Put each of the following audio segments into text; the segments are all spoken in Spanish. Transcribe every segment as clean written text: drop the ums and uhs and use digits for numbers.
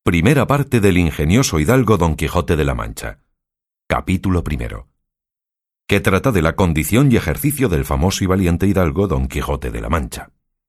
Primera parte del ingenioso hidalgo Don Quijote de la Mancha. Capítulo primero. Que trata de la condición y ejercicio del famoso y valiente hidalgo Don Quijote de la Mancha.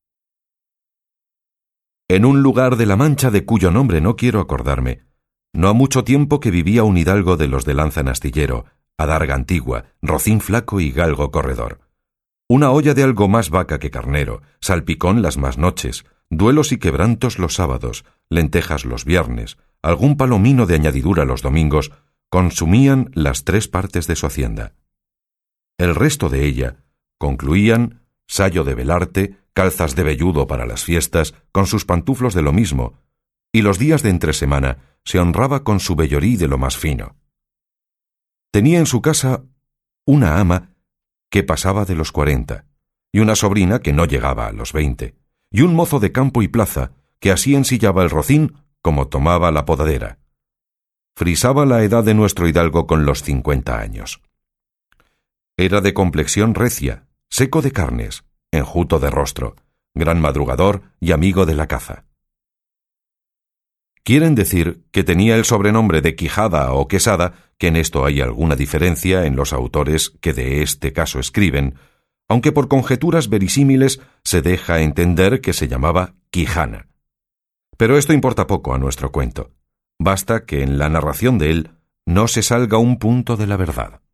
En un lugar de la Mancha de cuyo nombre no quiero acordarme, no ha mucho tiempo que vivía un hidalgo de los de lanza en astillero, adarga antigua, rocín flaco y galgo corredor. Una olla de algo más vaca que carnero, salpicón las más noches, duelos y quebrantos los sábados, lentejas los viernes, algún palomino de añadidura los domingos, consumían las 3 partes de su hacienda. El resto de ella concluían sayo de velarte, calzas de velludo para las fiestas, con sus pantuflos de lo mismo, y los días de entresemana se honraba con su vellorí de lo más fino. Tenía en su casa una ama que pasaba de los 40, y una sobrina que no llegaba a los 20, y un mozo de campo y plaza que así ensillaba el rocín como tomaba la podadera. Frisaba la edad de nuestro hidalgo con los 50 años. Era de complexión recia, seco de carnes, enjuto de rostro, gran madrugador y amigo de la caza. Quieren decir que tenía el sobrenombre de Quijada o Quesada, que en esto hay alguna diferencia en los autores que de este caso escriben, aunque por conjeturas verisímiles se deja entender que se llamaba Quijana. Pero esto importa poco a nuestro cuento. Basta que en la narración de él no se salga un punto de la verdad.